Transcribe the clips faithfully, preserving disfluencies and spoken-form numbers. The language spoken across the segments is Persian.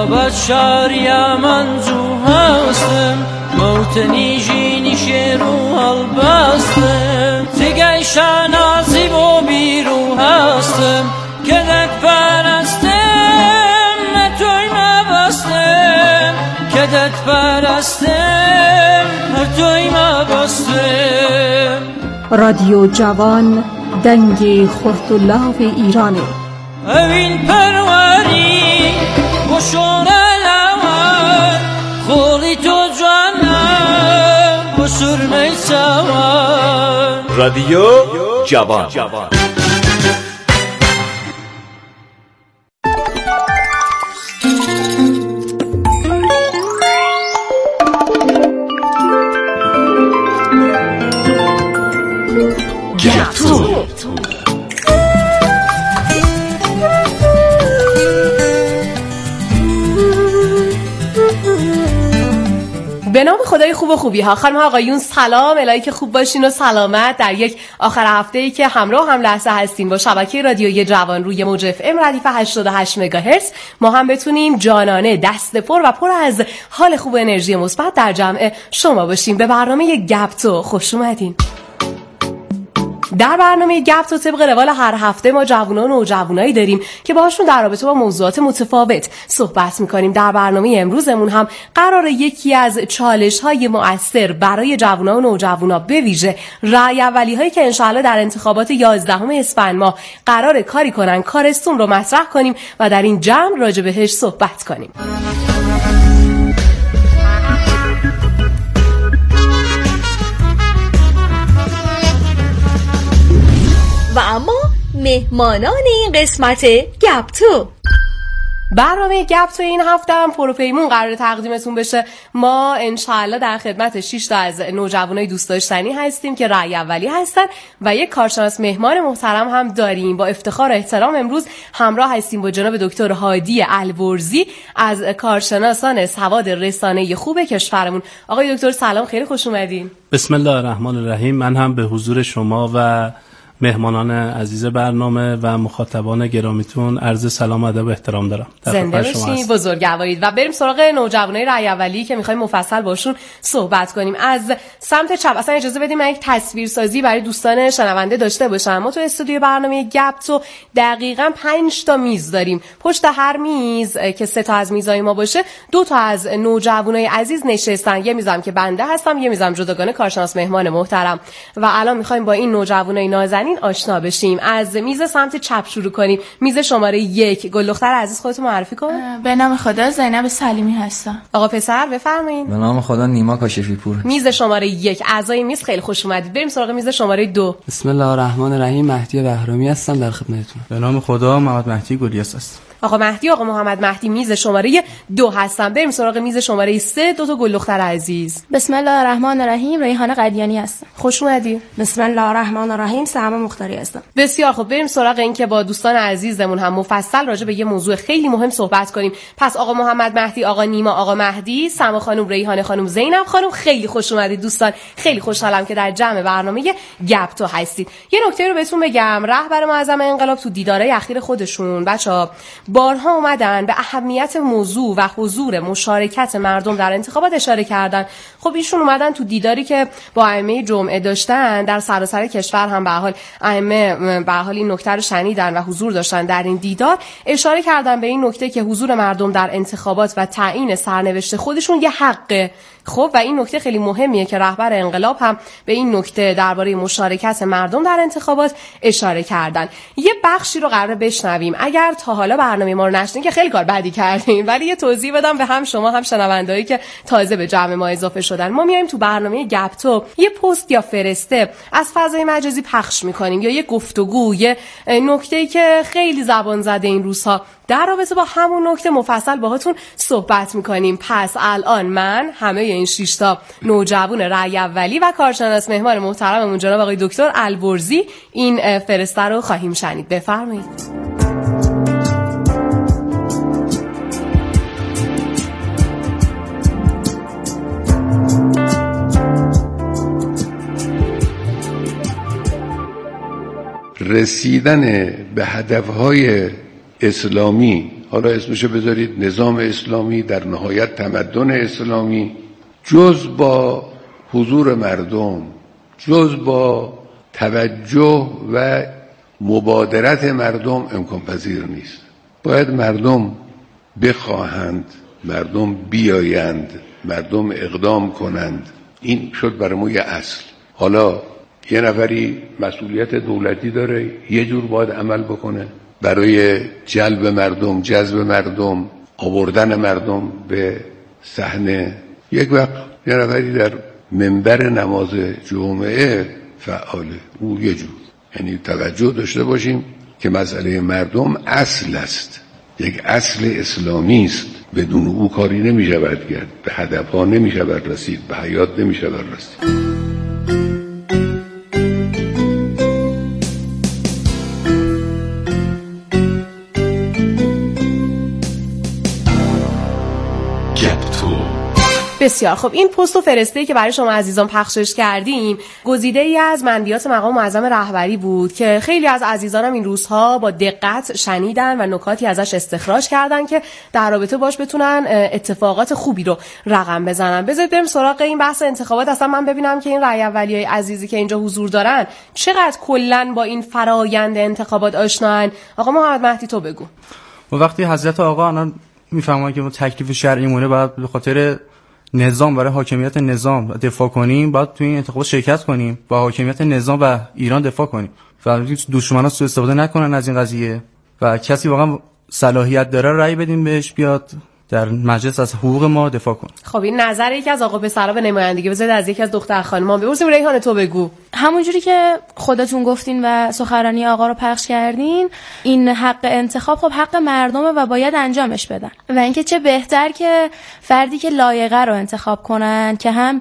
Başarıya manzu hastım, mevteni jini şeru albastım. Tigay şanazi bo biru hastım, kedet perestım, ne töyme bastım. Kedet perestım, her töyme bastım. رادیو جوان دنگ خرطلاو ایرانه. اوین پروری بشور لوان خوری تو جانم بسر میسوان. رادیو جوان. گپتو. به نام خدای خوب و خوبی ها. خانم ها آقایون سلام، الهی که خوب باشین و سلامت در یک آخر هفته ای که همراه هم لحظه هستیم با شبکه رادیویی جوان روی موج اف ام ردیف هشتاد و هشت مگاهرتز ما هم بتونیم جانانه دست پر و پر از حال خوب و انرژی مثبت در جمع شما باشیم. به برنامه گپتو خوش اومدین. در برنامه گپتو طبق روال هر هفته ما جوانان و نوجوانایی داریم که باهاشون در رابطه با موضوعات متفاوت صحبت می‌کنیم. در برنامه امروزمون هم قراره یکی از چالش‌های مؤثر برای جوانان و نوجوانا به ویژه رأی اولی‌هایی که انشالله در انتخابات یازدهم اسفند ماه قراره کاری کنن کارستون رو مطرح کنیم و در این جمع راجع بهش صحبت کنیم. و اما مهمانان این قسمت گپتو. برنامه گپتو این هفته هم پروپیمون قرار تقدیمتون بشه. ما انشالله در خدمت شش تا از نوجوانای دوست داشتنی هستیم که رأی اولی هستن و یک کارشناس مهمان محترم هم داریم. با افتخار و احترام امروز همراه هستیم با جناب دکتر هادی البرزی از کارشناسان سواد رسانه خوب کشورمون. آقای دکتر سلام، خیلی خوش اومدین. بسم الله الرحمن الرحیم. من هم به حضور شما و مهمانان عزیز برنامه و مخاطبان گرامیتون عرض سلام و ادب و احترام دارم. زنده باشین، بزرگوارید. و بریم سراغ نوجوانای رأی اولی که می‌خوایم مفصل باشون صحبت کنیم. از سمت چپ اصلا اجازه بدیم من یک تصویرسازی برای دوستان شنونده داشته باشم. ما تو استودیو برنامه گپتو دقیقاً پنج تا میز داریم. پشت هر میز که سه تا از میزای ما باشه، دو تا از نوجوانای عزیز نشستن. یه میزم که بنده هستم، یه میزم جداگانه کارشناس مهمان محترم. و الان می‌خوایم با این نوجوانای نازنین آشنا بشیم. از میز سمت چپ شروع کنیم. میز شماره یک. گل دختر عزیز خودتون معرفی کن. به نام خدا زینب سلیمی هستم. آقا پسر بفرمایید. به نام خدا نیما کاشفی پور. میز شماره یک. اعضای میز خیلی خوش اومدید. بریم سراغ میز شماره دو. بسم الله الرحمن الرحیم. مهدی بهرامی هستم در خدمتتون. به نام خدا محمد مهدی گلیاس هستم. آقا مهدی، آقا محمد مهدی میز شماره دو هستم. بریم سراغ میز شماره سه. دو تا گل دختر عزیز. بسم الله الرحمن الرحیم. ریحانه قدیانی هستم. خوش اومدی. بسم الله الرحمن الرحیم. سلام مختاری هستم. بسیار خوب، بریم سراغ این که با دوستان عزیزمون هم مفصل راجع به یه موضوع خیلی مهم صحبت کنیم. پس آقا محمد مهدی، آقا نیما، آقا مهدی، سما خانم، ریحانه خانم، زینب خانم، خیلی خوش اومدید دوستان. خیلی خوشحالم که در جمع برنامه گپتو هستید. یه نکته رو بهتون بگم. رهبر معظم انقلاب تو دیدارهای اخیر خودشون بچا بارها اومدن به اهمیت موضوع و حضور مشارکت مردم در انتخابات اشاره کردن. خب ایشون اومدن تو دیداری که با ائمه جمعه داشتن در سراسر کشور هم به حال ائمه به حال این نکته رو شنیدن و حضور داشتن در این دیدار، اشاره کردن به این نکته که حضور مردم در انتخابات و تعیین سرنوشت خودشون یه حقه. خب و این نکته خیلی مهمیه که رهبر انقلاب هم به این نکته درباره مشارکت مردم در انتخابات اشاره کردن. یه بخشی رو قراره بشنویم. اگر تا حالا برنامه ما رو نشنیدین که خیلی کار بدی کردین، ولی یه توضیح بدم به هم شما هم شنوندهایی که تازه به جمع ما اضافه شدن. ما میایم تو برنامه گپتو یه پست یا فرسته از فضای مجازی پخش میکنیم یا یه گفتگو، یه نکته‌ای که خیلی زبان زده این روزها، در رابطه با همون نکته مفصل باهاتون صحبت میکنیم. پس الان من همه این شش تا نوجوان رأی اولی و کارشناس مهمان محترممون جناب آقای دکتر البرزی این فرسته رو خواهیم شنید. بفرمایید. رسیدن به هدفهای اسلامی حالا اسمشو بذارید نظام اسلامی، در نهایت تمدن اسلامی، جز با حضور مردم، جز با توجه و مبادرت مردم امکان پذیر نیست. باید مردم بخواهند، مردم بیایند، مردم اقدام کنند. این شد برای ما یه اصل. حالا یه نفری مسئولیت دولتی داره، یه جور باید عمل بکنه برای جلب مردم، جذب مردم، آوردن مردم به صحنه. یک وقت یه نفری در منبر نماز جمعه فعاله، او یه جور. یعنی توجه داشته باشیم که مسئله مردم اصل است، یک اصل اسلامی است. بدون او کاری نمی شود کرد، به هدفها نمی شود رسید، به حیات نمی شود رسید. بسیار خب، این پست و فرسته‌ای که برای شما عزیزان پخشش کردیم گزیده ای از مندیات مقام معظم رهبری بود که خیلی از عزیزانم این روزها با دقت شنیدن و نکاتی ازش استخراج کردن که در رابطه باش بتونن اتفاقات خوبی رو رقم بزنن. بذارید بریم سراغ این بحث انتخابات. اصلا من ببینم که این رأی اولیه‌ی عزیزی که اینجا حضور دارن چقدر کلاً با این فرآیند انتخابات آشنان. آقا محمد مهدی تو بگو. و وقتی حضرت آقا الان میفهمن که تکلیف شرعی مونه، بعد به خاطر نظام، برای حاکمیت نظام دفاع کنیم، باید توی این انتخابات شرکت کنیم، با حاکمیت نظام و ایران دفاع کنیم و دشمنان سوء استفاده نکنن از این قضیه و کسی واقعا صلاحیت داره رأی بدیم بهش، بیاد در مجلس از حقوق ما دفاع کنه. خب این نظر یکی از آقا پسرا به نمایندگی بذارید از یکی از دختر خانم‌ها بپرسیم. ریحانه تو بگو. همونجوری که خودتون گفتین و سخنرانی آقا رو پخش کردین، این حق انتخاب خب حق مردمه و باید انجامش بدن و اینکه چه بهتر که فردی که لایقه رو انتخاب کنن که هم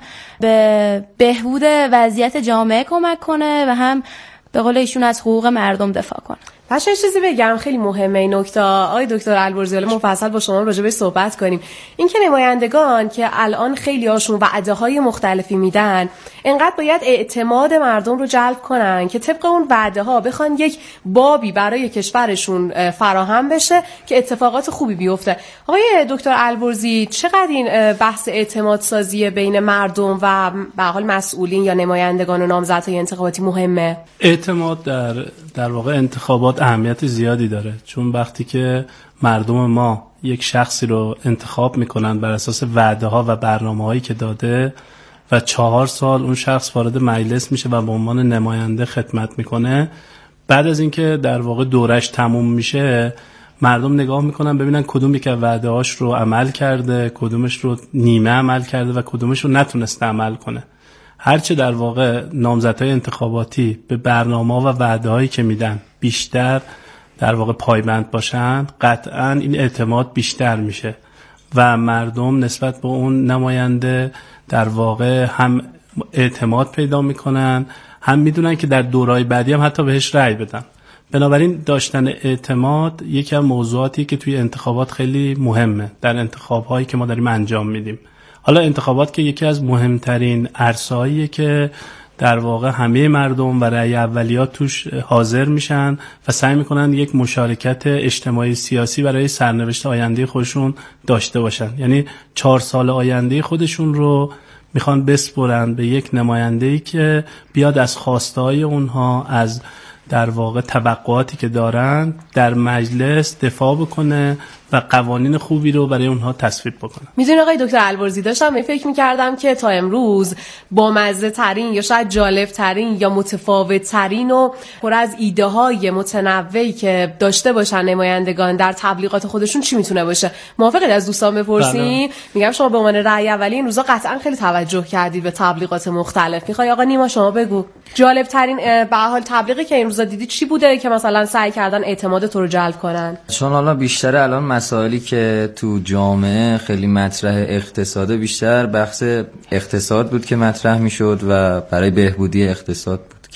به بهبود وضعیت جامعه کمک کنه و هم به قول ایشون از حقوق مردم دفاع کنه. باشه، چیزی بگم خیلی مهمه این نکته. آقای دکتر البرزی، حالا مفصل با شما راجع بهش صحبت کنیم. این که نمایندگان که الان خیلی هاشون وعده‌های مختلفی میدن، انقدر باید اعتماد مردم رو جلب کنن که طبق اون وعده‌ها بخوان یک بابی برای کشورشون فراهم بشه که اتفاقات خوبی بیفته. آقای دکتر البرزی، چقدر این بحث اعتماد سازی بین مردم و به حال مسئولین یا نمایندگان و نامزدهای انتخاباتی مهمه؟ اعتماد در در واقع انتخابات اهمیت زیادی داره، چون وقتی که مردم ما یک شخصی رو انتخاب میکنن بر اساس وعده ها و برنامه هایی که داده و چهار سال اون شخص وارد مجلس میشه و به عنوان نماینده خدمت میکنه، بعد از اینکه در واقع دورش تموم میشه مردم نگاه میکنن ببینن کدوم یک از وعده هاش رو عمل کرده، کدومش رو نیمه عمل کرده و کدومش رو نتونسته عمل کنه. هرچه در واقع نامزدهای انتخاباتی به برنامه و وعده‌هایی که میدن بیشتر در واقع پایبند باشند، قطعاً این اعتماد بیشتر میشه و مردم نسبت به اون نماینده در واقع هم اعتماد پیدا میکنن، هم میدونن که در دورهای بعدی هم حتی بهش رأی بدن. بنابراین داشتن اعتماد یکی از موضوعاتی که توی انتخابات خیلی مهمه، در انتخاب‌هایی که ما داریم انجام میدیم. حالا انتخابات که یکی از مهمترین عرصه‌ایه که در واقع همه مردم و رأی اولیات توش حاضر میشن و سعی میکنن یک مشارکت اجتماعی سیاسی برای سرنوشت آینده خودشون داشته باشن. یعنی چهار سال آینده خودشون رو میخوان بسپرن به یک نماینده‌ای که بیاد از خواسته‌های اونها، از در واقع توقعاتی که دارن در مجلس دفاع بکنه و قوانین خوبی رو برای اونها تصویب بکنه. میدونی آقای دکتر البرزی، داشتم فکر میکردم که تا امروز با مزه ترین یا شاید جالب ترین یا متفاوت ترین و پر از ایده های متنوعی که داشته باشن نمایندگان در تبلیغات خودشون چی میتونه باشه؟ موافقید از دوستان بپرسیم؟ میگم شما به عنوان رأی اولی این روزا قطعا خیلی توجه کردید به تبلیغات مختلف. میخوای آقا نیما شما بگو جالب ترین به حال تبلیغی که این روزا دیدی چی بوده که مثلا سعی کردن اعتماد تو رو جلب کنن؟ چون حالا بیشتر الان مسائلی که تو جامعه خیلی مطرح اقتصاد، بیشتر بحث اقتصاد بود که مطرح میشد و برای بهبودی اقتصاد بود که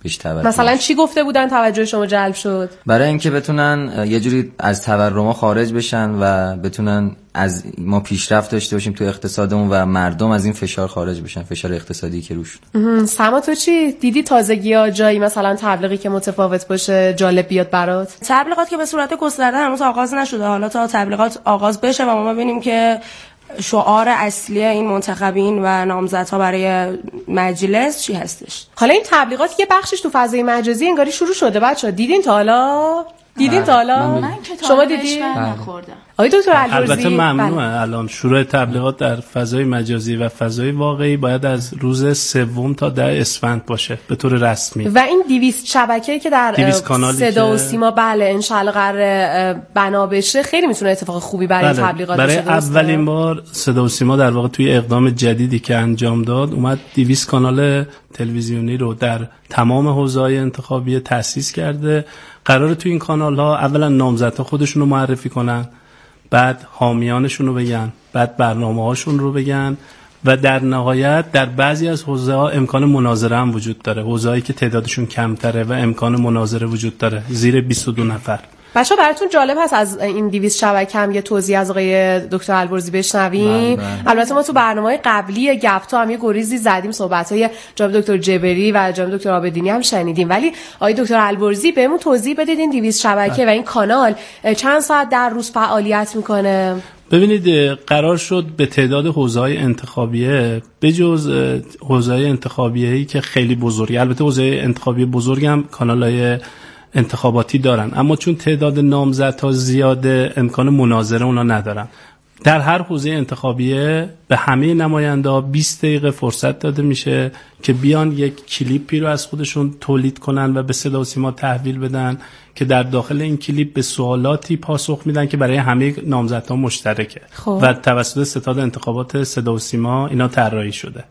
بهش توجه. مثلا چی گفته بودن توجه شما جلب شد؟ برای اینکه بتونن یه جوری از تورما خارج بشن و بتونن از ما پیشرفت داشته باشیم تو اقتصادمون و مردم از این فشار خارج بشن، فشار اقتصادی که روش. سما تو چی دیدی؟ تازگی‌ها جایی مثلا تبلیغی که متفاوت باشه جالب بیاد برات؟ تبلیغات که به صورت گسترده هنوز آغاز نشده، حالا تا تبلیغات آغاز بشه و ما ببینیم که شعار اصلی این منتخبین و نامزدها برای مجلس چی هستش. حالا این تبلیغات یه بخشش تو فضای مجازی انگاری شروع شده بچه‌ها، دیدین تا حالا؟ دیدین تا حالا؟ من که شما دیدین؟ نخوردم. آقای دکتر البرزی البته ممنوعه الان شروع تبلیغات در فضای مجازی و فضای واقعی باید از روز سوم تا ده اسفند باشه به طور رسمی. و این دویست شبکه‌ای که در صدا و سیما بله انشالله قرار بنا بشه خیلی میتونه اتفاق خوبی برای بله. تبلیغات برای بشه. اولین بار صدا و سیما در واقع توی اقدام جدیدی که انجام داد اومد دویست کانال تلویزیونی رو در تمام حوزه‌های انتخابی تأسیس کرده. قراره توی این کانال‌ها اولا نامزدها خودشون رو معرفی کنن، بعد حامیانشون رو بگن، بعد برنامه‌هاشون رو بگن و در نهایت در بعضی از حوزه‌ها امکان مناظره هم وجود داره. حوزه‌هایی که تعدادشون کمتره و امکان مناظره وجود داره زیر بیست و دو نفر. بچه‌ها براتون جالب هست از این دویست شبکه هم یه توضیح از آقای دکتر البرزی بشنویم؟ البته ما تو برنامه‌های قبلی گپ تو هم یه گریزی زدیم، صحبت‌های جناب دکتر جبری و جناب دکتر آبدینی هم شنیدیم، ولی آقای دکتر البرزی بهمون توضیح بدید این دویست شبکه بله. و این کانال چند ساعت در روز فعالیت میکنه؟ ببینید قرار شد به تعداد حوزه‌های انتخابیه بجز حوزه‌های انتخابیه‌ای که خیلی بزرگه، البته حوزه انتخابی بزرگ هم کانال‌های انتخاباتی دارن، اما چون تعداد نامزدها زیاده امکان مناظره اونا ندارن. در هر حوزه انتخابیه به همه نماینده‌ها بیست دقیقه فرصت داده میشه که بیان یک کلیپی رو از خودشون تولید کنن و به صدا و سیما تحویل بدن که در داخل این کلیپ به سوالاتی پاسخ میدن که برای همه نامزدها مشترکه خب. و توسط ستاد انتخابات صدا و سیما اینا طراحی شده.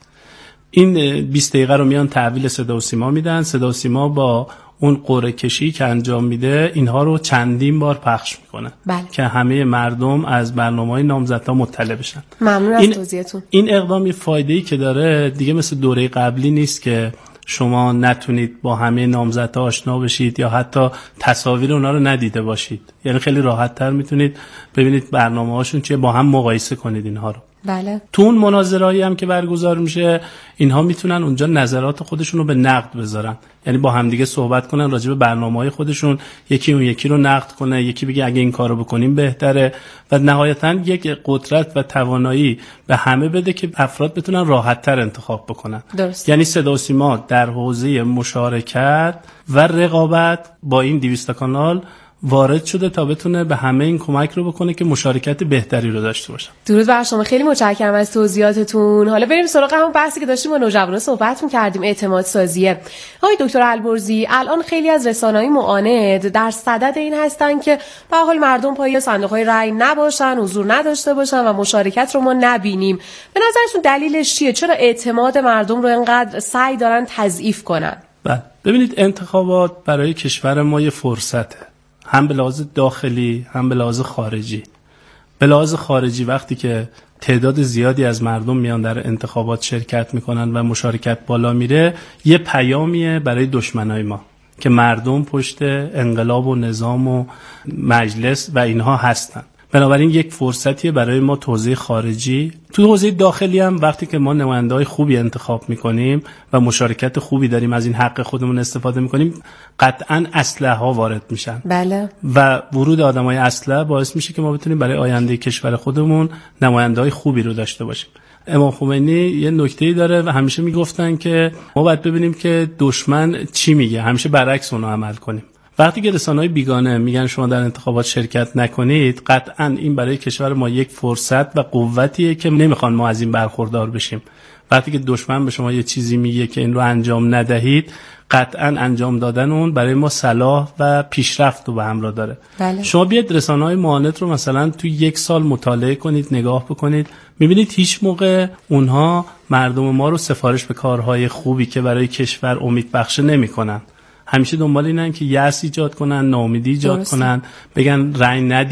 این بیست دقیقه رو میان تحویل صدا و سیما میدن، صدا و سیما با اون قرعه کشی که انجام میده اینها رو چندین بار پخش میکنه بله. که همه مردم از برنامه‌های نامزدها مطلع بشن. ممنون از توضیحتون. این اقدامی فایده‌ای که داره دیگه مثل دوره قبلی نیست که شما نتونید با همه نامزدها آشنا بشید یا حتی تصاویر اونا رو ندیده باشید. یعنی خیلی راحت‌تر میتونید ببینید برنامه‌هاشون چیه، با هم مقایسه کنید اینها رو. بله. تو اون مناظره‌ای هم که برگزار میشه اینها میتونن اونجا نظرات خودشون رو به نقد بذارن، یعنی با همدیگه صحبت کنن راجع به برنامه‌های خودشون، یکی اون یکی رو نقد کنه، یکی بگه اگه این کارو بکنیم بهتره و نهایتاً یک قدرت و توانایی به همه بده که افراد بتونن راحت‌تر انتخاب بکنن. درست. یعنی صدا و سیما در حوزه مشارکت و رقابت با این دویست کانال وارد شده تا بتونه به همه این کمک رو بکنه که مشارکت بهتری رو داشته باشن. درود بر شما، خیلی متشکرم از توضیحاتتون. حالا بریم سراغ همون بحثی که داشتیم با نوجوانان صحبت می‌کردیم، اعتماد سازیه. آقای دکتر البرزی، الان خیلی از رسانه‌های معاند در صدد این هستن که به حال مردم پای صندوق‌های رأی نباشن، حضور نداشته باشن و مشارکت رو ما نبینیم. به نظرتون دلیلش چیه؟ چرا اعتماد مردم رو اینقدر سعی دارن تضعیف کنن؟ بله، ببینید انتخابات برای کشور ما یه فرصته. هم به لحاظ داخلی هم به لحاظ خارجی. به لحاظ خارجی وقتی که تعداد زیادی از مردم میان در انتخابات شرکت میکنن و مشارکت بالا میره، یه پیامیه برای دشمنای ما که مردم پشت انقلاب و نظام و مجلس و اینها هستن. بنابراین یک فرصتیه برای ما تو حوزه خارجی. تو حوزه داخلی هم وقتی که ما نماینده‌های خوبی انتخاب میکنیم و مشارکت خوبی داریم، از این حق خودمون استفاده میکنیم، قطعاً اسلحه ها وارد میشن. بله. و ورود آدمای اسلحه باعث میشه که ما بتونیم برای آینده کشور خودمون نماینده‌های خوبی رو داشته باشیم. امام خمینی یه نکته‌ای داره و همیشه میگفتن که ما باید ببینیم که دشمن چی میگه، همیشه برعکس اون عمل کنیم. وقتی که رسانه‌های بیگانه میگن شما در انتخابات شرکت نکنید، قطعاً این برای کشور ما یک فرصت و قوتیه که نمیخوان ما از این برخوردار بشیم. وقتی که دشمن به شما یه چیزی میگه که این رو انجام ندهید، قطعاً انجام دادن اون برای ما صلاح و پیشرفت رو به همراه داره. بله. شما بیاید رسانه‌های معاند رو مثلا تو یک سال مطالعه کنید، نگاه بکنید، میبینید هیچ موقع اونها مردم ما رو سفارش به کارهای خوبی که برای کشور امید بخشه نمی‌کنن. همیشه دنبال اینن که یأس ایجاد کنن، ناامیدی ایجاد کنن، بگن رأی ندید،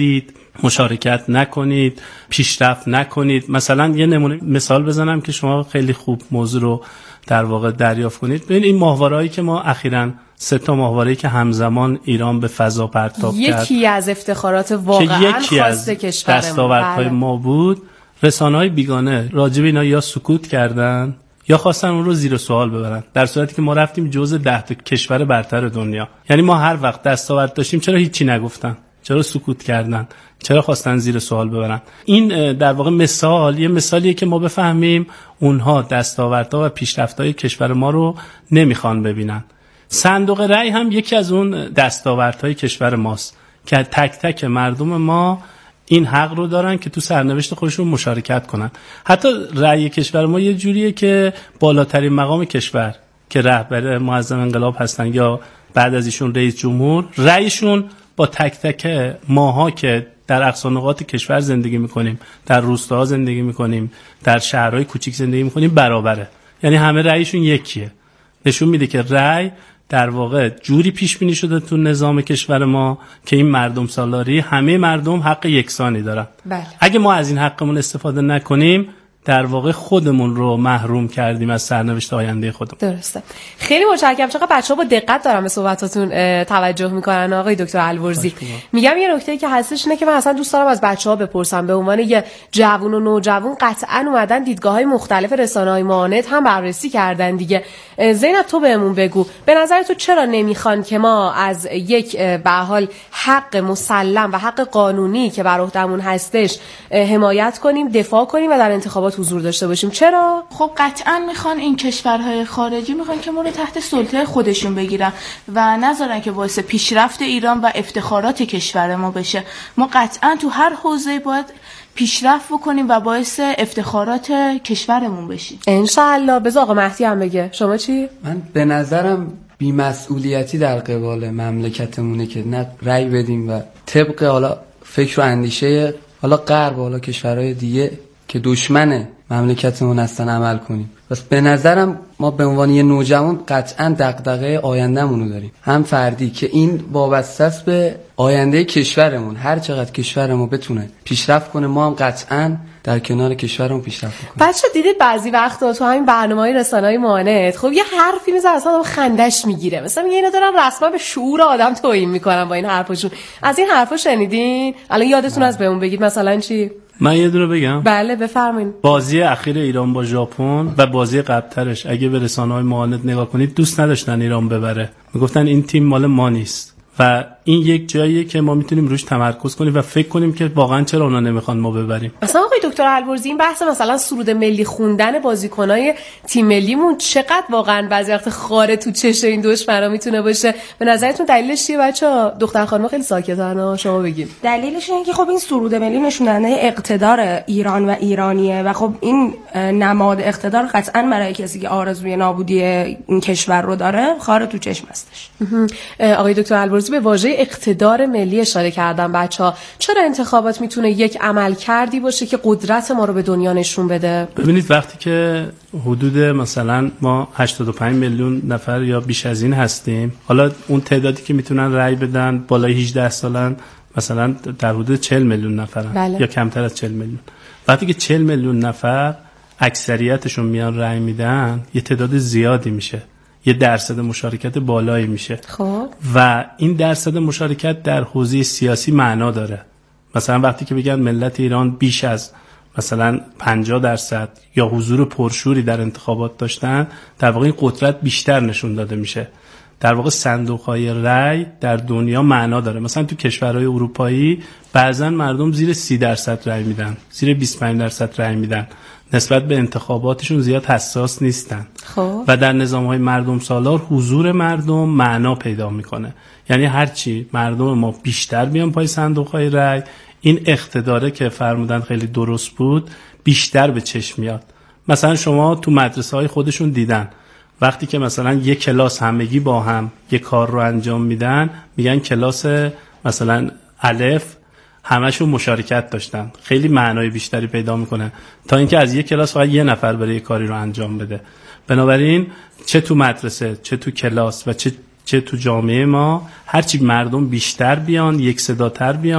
مشارکت نکنید، پیشرفت نکنید. مثلا یه نمونه مثال بزنم که شما خیلی خوب موضوع رو در واقع دریافت کنید. ببین این ماهواره‌ای که ما اخیراً سه تا ماهواره‌ای که همزمان ایران به فضا پرتاب کرد، یکی از افتخارات واقعاً خاص کشورمون، دستاوردهای ما بود. رسانه‌های بیگانه راجع به اینا یا سکوت کردن یا خواستن اون رو زیر سوال ببرن، در صورتی که ما رفتیم جزء ده تا کشور برتر دنیا. یعنی ما هر وقت دستاورد داشتیم چرا هیچی نگفتن؟ چرا سکوت کردن؟ چرا خواستن زیر سوال ببرن؟ این در واقع مثال یه مثالیه که ما بفهمیم اونها دستاوردها و پیشرفت‌های کشور ما رو نمیخوان ببینن. صندوق رأی هم یکی از اون دستاوردهای کشور ماست که تک تک مردم ما این حق رو دارن که تو سرنوشت خودشون مشارکت کنن. حتی رأی کشور ما یه جوریه که بالاترین مقام کشور که رهبر معظم انقلاب هستن یا بعد از ایشون رئیس جمهور، رأیشون با تک تک ماها که در اقصا نقاط کشور زندگی میکنیم، در روستاها زندگی میکنیم، در شهرهای کوچیک زندگی میکنیم برابره. یعنی همه رأیشون یکیه. نشون میده که رأی در واقع جوری پیش بینی شده تو نظام کشور ما که این مردم سالاری همه مردم حق یکسانی دارن. بله. اگه ما از این حقمون استفاده نکنیم در واقع خودمون رو محروم کردیم از سرنوشت آینده خودمون. درسته. خیلی متشکرم. چقدر بچه‌ها با دقت دارن به صحبتاتون توجه میکنن آقای دکتر البرزی. میگم یه نکته که هستش اینه که من اصلا دوست دارم از بچه‌ها بپرسم به عنوان یه جوون و نوجوان، قطعاً اومدن دیدگاه‌های مختلف رسانه‌های معاند هم بررسی کردن دیگه. زینب تو بهمون بگو، به نظر تو چرا نمیخوان که ما از یک به حال حق مسلم و حق قانونی که بر عهده‌مون هستش حمایت کنیم، دفاع کنیم و در انتخابات حضور داشته باشیم؟ چرا؟ خب قطعا میخوان این کشورهای خارجی میخوان که ما رو تحت سلطه خودشون بگیرن و نذارن که باعث پیشرفت ایران و افتخارات کشور ما بشه. ما قطعا تو هر حوزه باید پیشرفت بکنیم و باعث افتخارات کشورمون بشیم. انشالله. بذار آقا مهدی هم بگه. شما چی؟ من به نظرم بی‌مسئولیتی در قبال مملکتمونه که نه رأی بدیم و طبق حالا فکر و اندیشه حالا غرب و حالا کشورهای دیگه که دشمن مملکتمون هستن عمل کنیم. بس به نظرم ما به عنوان یه نوجوان قطعا دغدغه آینده‌مون رو داریم، هم فردی که این وابسته است به آینده کشورمون. هر چقدر کشورمون بتونه پیشرفت کنه ما هم قطعا در کنار کشورمون پیشرفت کنیم. بچه دیدید بعضی وقتا تو همین برنامه‌های رسانه‌های معاند خب یه حرفی میزنه اصلا آدم خندش میگیره، مثلا میگه اینا دارن رسما به شعور آدم توهین میکنن با این حرفاشون. از این حرفا شنیدین؟ الان یادتون از بهمون بگید مثلا چی؟ من یه دونه بگم. بله بفرمایید. بازی اخیر ایران با ژاپن و بازی قبل‌ترش اگه به رسانه‌های معاند نگاه کنید دوست نداشتن ایران ببره، میگفتن این تیم مال ما نیست و این یک جاییه که ما میتونیم روش تمرکز کنیم و فکر کنیم که واقعا چرا اونا نمیخوان ما ببریم. مثلا آقای دکتر البرزی این بحث مثلا سرود ملی خوندن بازیکنای تیم ملیمون چقدر واقعا بعضی وقت خاره تو چش این دشمنا میتونه باشه؟ به نظرتون دلیلش چیه بچه‌ها؟ دختر خانم خیلی ساکتن، شما بگید. دلیلش اینه که خب این سرود ملی نشوننده اقتدار ایران و ایرانیه و خب این نماد اقتدار قطعا برای کسی که آرزوی نابودی این کشور رو داره خاره تو چشم هستش. آقای دکتر البرزی به واژه اقتدار ملی اشاره کردن. بچه‌ها چرا انتخابات میتونه یک عمل کردی باشه که قدرت ما رو به دنیا نشون بده؟ ببینید وقتی که حدود مثلا ما هشتاد و پنج میلیون نفر یا بیش از این هستیم، حالا اون تعدادی که میتونن رأی بدن بالای هجده سالن مثلا در حدود چهل میلیون نفرن. بله. یا کمتر از چهل میلیون. وقتی که چهل میلیون نفر اکثریتشون میان رأی میدن یه تعداد زیادی میشه، یه درصد مشارکت بالایی میشه. خب و این درصد مشارکت در حوزه سیاسی معنا داره. مثلا وقتی که بگن ملت ایران بیش از مثلا پنجاه درصد یا حضور پرشوری در انتخابات داشتن، در واقع این قدرت بیشتر نشون داده میشه. در واقع صندوق‌های رأی در دنیا معنا داره. مثلا تو کشورهای اروپایی بعضن مردم زیر سی درصد رأی میدن، زیر بیست و پنج درصد رأی میدن، نسبت به انتخاباتشون زیاد حساس نیستن. خب و در نظام‌های مردم سالار حضور مردم معنا پیدا میکنه. یعنی هرچی مردم ما بیشتر بیان پای صندوق‌های رأی، این اقتداره که فرمودن خیلی درست بود بیشتر به چشم میاد. مثلا شما تو مدرسه‌های خودشون دیدن وقتی که مثلا یک کلاس همگی با هم یک کار رو انجام میدن، میگن کلاس مثلا الف همشون مشارکت داشتن، خیلی معنای بیشتری پیدا میکنه تا اینکه از یک کلاس فقط یه نفر برای یک کاری رو انجام بده. بنابراین چه تو مدرسه، چه تو کلاس و چه چه تو جامعه ما، هرچی مردم بیشتر بیان، یک صداتر بیان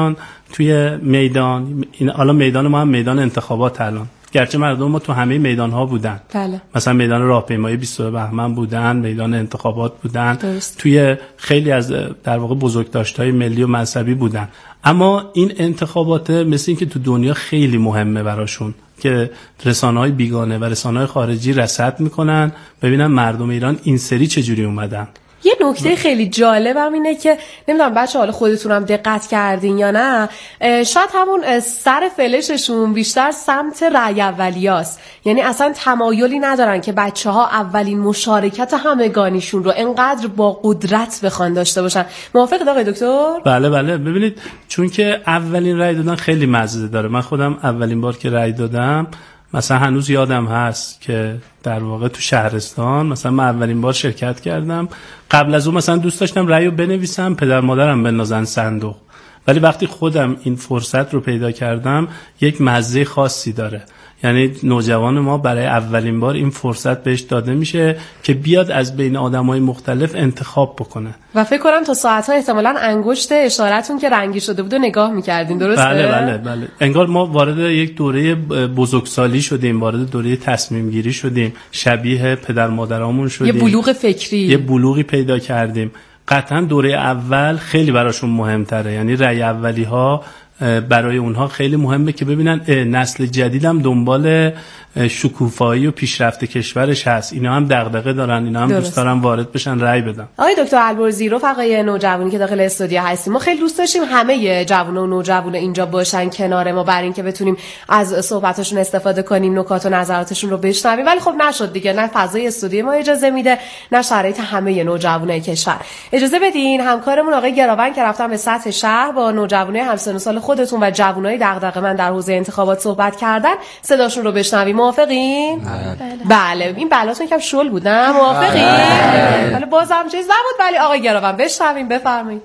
توی میدان، این حالا میدان ما هم میدان انتخابات الان، گرچه مردم ما تو همه میدان ها بودن، بله. مثلا میدان راهپیمایی بیست و دو بهمن بودن، میدان انتخابات بودن، درست. توی خیلی از در واقع بزرگداشت‌های ملی و مذهبی بودن، اما این انتخابات مثل این که تو دنیا خیلی مهمه براشون که رسانه‌های بیگانه و رسانه‌های خارجی رصد میکنن ببینن مردم ایران این سری چجوری اومدن. یه نکته خیلی جالبم اینه که نمیدونم بچه حالا خودتونم دقت کردین یا نه، شاید همون سر فلششون بیشتر سمت رأی اولیاست، یعنی اصلا تمایلی ندارن که بچه ها اولین مشارکت همگانیشون رو انقدر با قدرت بخوان داشته باشن. موافقید آقای دکتر؟ بله بله. ببینید چون که اولین رأی دادن خیلی مزه داره. من خودم اولین بار که رأی دادم مثلا هنوز یادم هست که در واقع تو شهرستان مثلا من اولین بار شرکت کردم. قبل از اون مثلا دوست داشتم رأیو بنویسم پدر مادرم بندازن صندوق، ولی وقتی خودم این فرصت رو پیدا کردم یک مزه خاصی داره. یعنی نوجوان ما برای اولین بار این فرصت بهش داده میشه که بیاد از بین آدمای مختلف انتخاب بکنه و فکر کنم تا ساعت‌ها احتمالاً انگشت اشارتون که رنگی شده بود و نگاه می‌کردین، درسته؟ بله بله بله. انگار ما وارد یک دوره بزرگسالی شدیم، وارد دوره تصمیم گیری شدیم، شبیه پدر مادرامون شدیم، یه بلوغ فکری، یه بلوغی پیدا کردیم. قطعا دوره اول خیلی براشون مهمتره، یعنی رأی اولی ها برای اونها خیلی مهمه که ببینن نسل جدیدم دنبال شکوفایی و پیشرفت کشورش هست، اینا هم دغدغه دارن، اینا هم درست. دوست دارن وارد بشن رأی بدن. آقای دکتر البرزی، رفقای نوجوانی که داخل استودیو هستیم، ما خیلی دوست داشتیم همه جوونا و نوجوانا اینجا باشن کنار ما برای اینکه بتونیم از صحبتاشون استفاده کنیم، نکات و نظراتشون رو بشنویم، ولی خب نشد دیگه، نه فضای استودیو ما اجازه میده نه شرایط همه نوجوانای کشور. اجازه بدین همکارمون آقای گراون که رفتن به سطح شهر با نوجوانای همسن و سال خودتون و جوانای دغدغه‌مند در حوزه انتخابات صحبت کردن، صداشون رو بشنویم. موافقین؟ بله. بله. این بلاتون یکم شل بود نه؟ موافقین؟ بله. ولی بازم چیز نبود، ولی آقای گراون بشنویم، بفرمایید.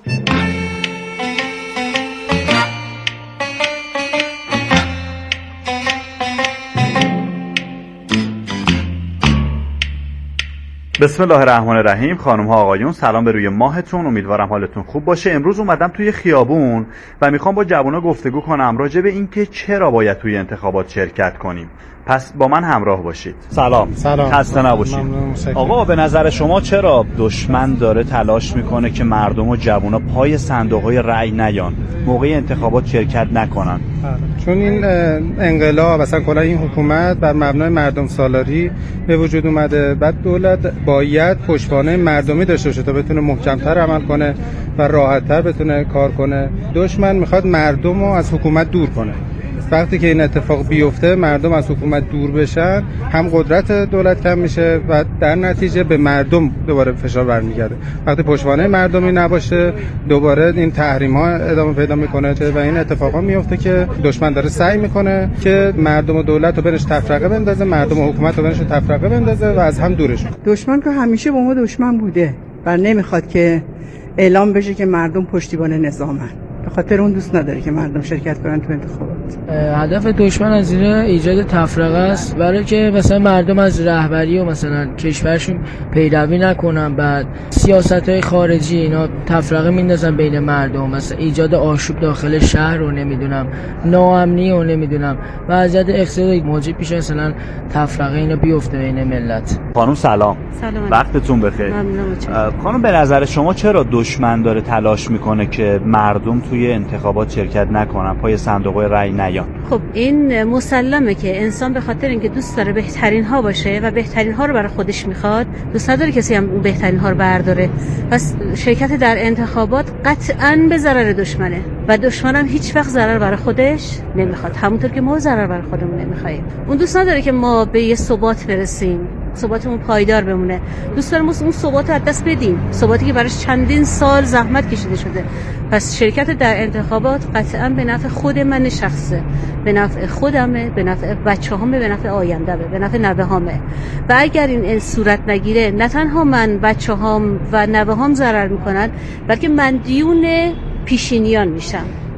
بسم الله الرحمن الرحیم. خانم ها آقایون، سلام به روی ماهتون، امیدوارم حالتون خوب باشه. امروز اومدم توی خیابون و میخوام با جوونا گفتگو کنم راجع به اینکه چرا باید توی انتخابات شرکت کنیم. پس با من همراه باشید. سلام. سلام. خسته نباشید. آقا به نظر شما چرا دشمن داره تلاش میکنه که مردم و جوونا پای صندوق‌های رأی نیان، موقع انتخابات شرکت نکنن؟ چون این انقلاب مثلا کلا این حکومت بر مبنای مردم سالاری به وجود اومده، بعد دولت باید پشتوانه مردمی داشته باشه تا بتونه محکم‌تر عمل کنه و راحت‌تر بتونه کار کنه. دشمن میخواد مردم رو از حکومت دور کنه. وقتی که این اتفاق بیفته، مردم از حکومت دور بشن، هم قدرت دولت کم میشه و در نتیجه به مردم دوباره فشار برمیگرده. وقتی پشتوانه مردمی نباشه، دوباره این تحریم‌ها ادامه پیدا میکنه و این اتفاقا میفته که دشمن داره سعی میکنه که مردم و دولت رو بینش تفرقه بندازه، مردم و حکومت رو بینش تفرقه بندازه و از هم دورشون. دشمن که همیشه با ما دشمن بوده و نمیخواد که اعلام بشه که مردم پشتیبان نظامن. به خاطر اون دوست نداره که مردم شرکت کنن تو انتخابات. هدف دشمن از این ایجاد تفرقه است، برای که مثلا مردم از رهبری و مثلا کشورشون پیروی نکنن، بعد سیاست‌های خارجی اینا تفرقه میندازن بین مردم، مثلا ایجاد آشوب داخل شهر رو نمیدونم، ناامنی رو نمیدونم، وضعیت اقتصادی موجب میشه مثلا تفرقه اینا بیفته بین ملت. خانم سلام. سلام. وقتتون بخیر. ممنونم. خانم به نظر شما چرا دشمن داره تلاش میکنه که مردم توی انتخابات شرکت نکنن، پای صندوق رأی نیان؟ خب این مسلمه که انسان به خاطر اینکه دوست داره بهترین ها باشه و بهترین ها رو برای خودش میخواد، دوست نداره کسی هم بهترین ها رو برداره. پس شرکت در انتخابات قطعاً به ضرر دشمنه و دشمن هم هیچ وقت ضرر برای خودش نمیخواد، همونطور که ما ضرر برای خودمون نمیخوایم. اون دوست نداره که ما به یه ثبات برسیم، ثباتمون پایدار بمونه. دوست دارم اون ثبات رو از دست بدیم، ثباتی که براش چندین سال زحمت کشیده شده. پس شرکت در انتخابات قطعاً به نفع خود من شخصه، به نفع خودمه، به نفع بچه‌هامه، به نفع آینده‌مه، به نفع نوه‌هامه. و اگر این صورت نگیره، نه تنها من، بچه‌هام و نوه‌هام ضرر میکنن، بلکه مدیون پیشینیان میشم.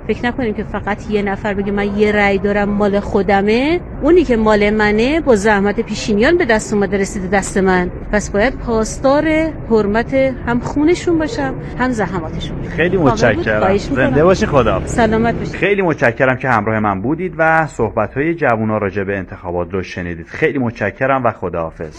فکر نکنیم که فقط یه نفر بگه من یه رأی دارم مال خودمه، اونی که مال منه با زحمت پیشینیان به دست اومده رسیده دست من، پس باید پاسدار حرمت هم خونشون باشم هم زحماتشون. خیلی متشکرم. زنده باشی. خدا سلامت باشی. خیلی متشکرم که همراه من بودید و صحبت‌های جوونا راجع به انتخابات رو شنیدید. خیلی متشکرم و خداحافظ.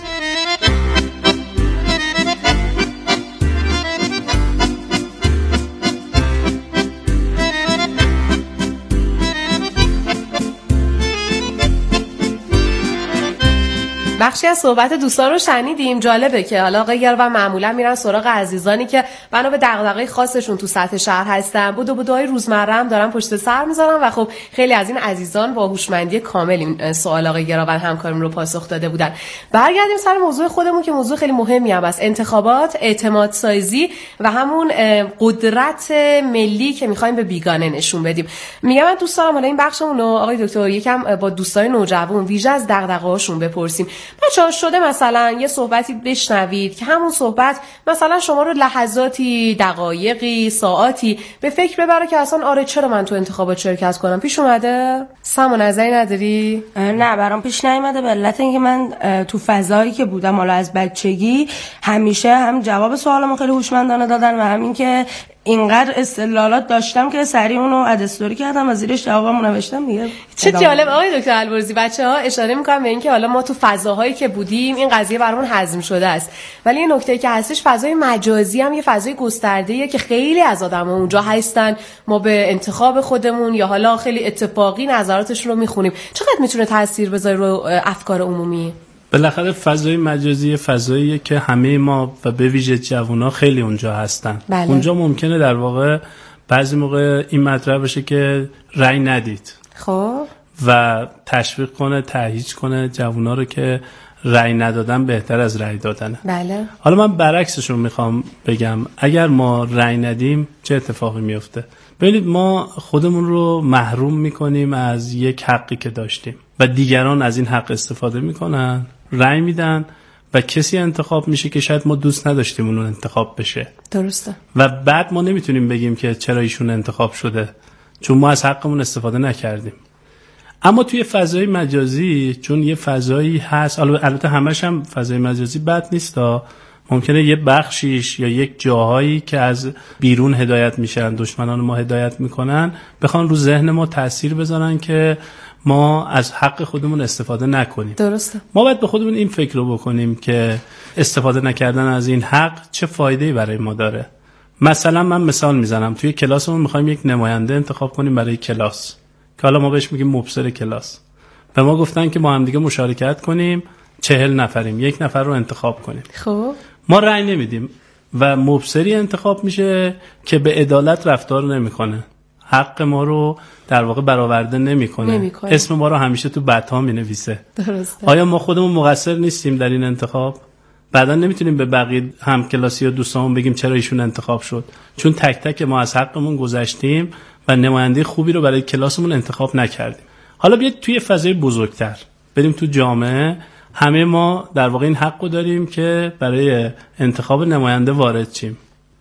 بخشی از صحبت دوستان رو شنیدیم. جالبه که حالا آقای گراون معمولا میرن سراغ عزیزانی که بنا به دغدغه خاصشون تو سطح شهر هستن، بود و بدوهای روزمره هم دارن پشت سر میذارن و خب خیلی از این عزیزان با هوشمندی کامل این سوال آقای گراون همکارم رو پاسخ داده بودن. برگردیم سر موضوع خودمون که موضوع خیلی مهمی هم است، انتخابات، اعتماد سازی و همون قدرت ملی که میخوایم به بیگانه نشون بدیم. میگم من دوست دارم حالا این بخشمون رو آقای دکتر یکم با دوستای نوجوان ویژه از دغدغه‌هاشون بپرسیم. بچه‌ها شده مثلا یه صحبتی بشنوید که همون صحبت مثلا شما رو لحظاتی، دقایقی، ساعاتی به فکر ببره که اصلا آره چرا من تو انتخابات شرکت کنم؟ پیش اومده؟ سم و نظری نداری؟ نه برام پیش نیومده، به علت اینکه من تو فضایی که بودم حالا از بچگی همیشه هم جواب سوالامو خیلی هوشمندانه دادن و همین که اینقدر استدلالات داشتم که سریع اونو اد استوری کردم و زیرش جوابمو نوشتم دیگه. چه جالب آقای دکتر البرزی. بچه‌ها اشاره می‌کنم به اینکه حالا ما تو فضاهایی که بودیم این قضیه برامون هضم شده است، ولی این نکته که هستش فضای مجازی هم یه فضای گسترده‌ایه که خیلی از آدم‌ها اونجا هستن، ما به انتخاب خودمون یا حالا خیلی اتفاقی نظراتشون رو می‌خونیم. چقدر میتونه تاثیر بذاره رو افکار عمومی؟ بالاخره فضای مجازی فضاییه که همه ما و به ویژه جوونا خیلی اونجا هستن. بله. اونجا ممکنه در واقع بعضی موقع این مطرح بشه که رأی ندید. خب و تشویق کنه، تهییج کنه جوونا رو که رأی ندادن بهتر از رأی دادنه. بله. حالا من برعکسشون میخوام بگم، اگر ما رأی ندیم چه اتفاقی میفته؟ ببینید ما خودمون رو محروم میکنیم از یک حقی که داشتیم و دیگران از این حق استفاده میکنن، رأی میدن و کسی انتخاب میشه که شاید ما دوست نداشتیم اون انتخاب بشه. درسته. و بعد ما نمیتونیم بگیم که چرا ایشون انتخاب شده، چون ما از حقمون استفاده نکردیم. اما توی فضای مجازی چون یه فضایی هست، البته همش هم فضای مجازی بد نیستا، ممکنه یه بخشیش یا یک جاهایی که از بیرون هدایت میشن، دشمنان ما هدایت میکنن، بخوان رو ذهن ما تأثیر بذارن که ما از حق خودمون استفاده نکنیم. درسته. ما باید به خودمون این فکر رو بکنیم که استفاده نکردن از این حق چه فایده‌ای برای ما داره. مثلا من مثال میزنم، توی کلاسمون میخوایم یک نماینده انتخاب کنیم برای کلاس که حالا ما بهش میگیم مبصر کلاس. به ما گفتن که ما هم دیگه مشارکت کنیم، چهل نفریم، یک نفر رو انتخاب کنیم. خب ما رأی نمیدیم و مبصری انتخاب میشه که به عدالت رفتار نمیکنه، حق ما رو در واقع برآورده نمیکنه، نمیکنه. اسم ما رو همیشه تو بط‌ها مینویسه. درسته. آیا ما خودمون مقصر نیستیم در این انتخاب؟ بعدا نمیتونیم به بقیه همکلاسی و دوستامون بگیم چرا ایشون انتخاب شد، چون تک تک ما از حقمون گذشتیم و نماینده خوبی رو برای کلاسمون انتخاب نکردیم. حالا بیاید توی فضای بزرگتر بریم تو جامعه. همه ما در واقع این حق رو داریم که برای انتخاب نماینده وارد شیم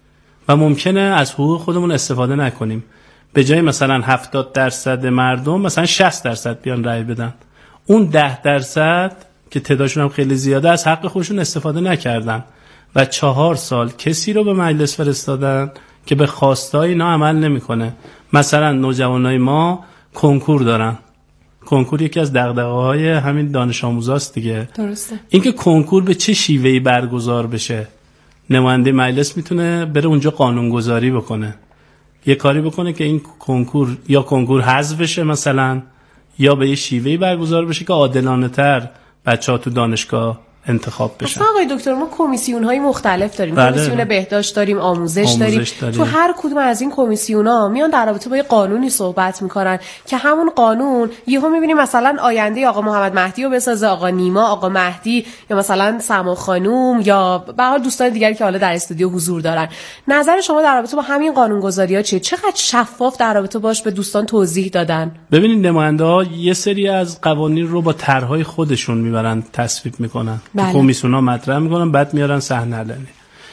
و ممکنه از حقوق خودمون استفاده نکنیم. به جای مثلا هفتاد درصد مردم مثلا شصت درصد بیان رأی بدن، اون ده درصد که تعدادشون هم خیلی زیاده از حق خودشون استفاده نکردن و چهار سال کسی رو به مجلس فرستادن که به خواستای اینا عمل نمیکنه. مثلا نوجوانای ما کنکور دارن، کنکور یکی از دغدغه‌های همین دانش آموزاست دیگه. درسته. اینکه کنکور به چه شیوهی برگزار بشه، نماینده مجلس میتونه بره اونجا قانونگذاری بکنه، یه کاری بکنه که این کنکور یا کنکور حذف بشه مثلا، یا به یه شیوهی برگزار بشه که عادلانه تر بچه‌ها تو دانشگاه انتخاب بشن. اصلا آقای دکتر ما کمیسیون‌های مختلف داریم. بله. کمیسیون بهداشت داریم، آموزش, آموزش داریم. داریم. تو هر کدوم از این کمیسیون‌ها میان در رابطه با یه قانونی صحبت میکنن که همون قانون یهو میبینیم مثلا آینده آقا محمد مهدی رو بسازه، آقا نیما، آقا مهدی یا مثلا سما خانوم یا به هر دوستان دیگری که حالا در استودیو حضور دارن. نظر شما در رابطه با همین قانونگذاری‌ها چیه؟ چقدر شفاف در رابطه باش به دوستان توضیح دادن؟ ببینید نماینده‌ها یه سری از قوانین رو با طرح‌های خودشون میبرن تصویب میکنن. بله. کمیسیون‌ها مطرح میکنن، بعد میارن صحنه علنی.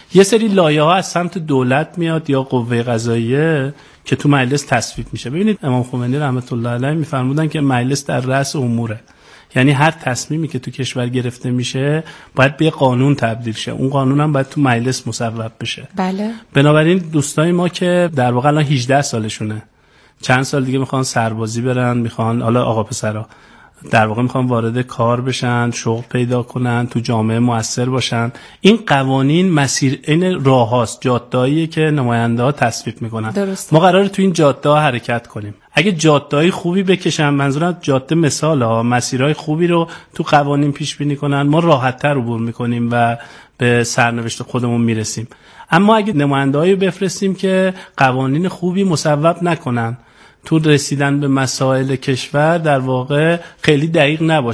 یه سری لایه‌ها از سمت دولت میاد یا قوه قضاییه که تو مجلس تصویب میشه. ببینید امام خمینی رحمت الله علیه میفرمودن که مجلس در رأس اموره، یعنی هر تصمیمی که تو کشور گرفته میشه باید به قانون تبدیل شه، اون قانون هم باید تو مجلس مصوب بشه. بله. بنابراین دوستای ما که در واقع الان هجده سالشونه، چند سال دیگه میخوان سربازی برن، میخوان حالا آقا پسرا در واقع میخوان وارد کار بشن، شغل پیدا کنن، تو جامعه مؤثر باشن، این قوانین مسیر این راه هاست، جاده‌ایه که نماینده ها تصویب میکنن. درست. ما قراره تو این جاده ها حرکت کنیم. اگه جاده‌های خوبی بکشن، منظورم جاده مثال ها، مسیرهای خوبی رو تو قوانین پیش بینی کنن، ما راحت‌تر عبور میکنیم و به سرنوشت خودمون میرسیم. اما اگه نماینده‌هایی بفرستیم که قوانین خوبی مصوب نکنن، تو رسیدن به مسائل کشور در واقع خیلی دقیق نباشه.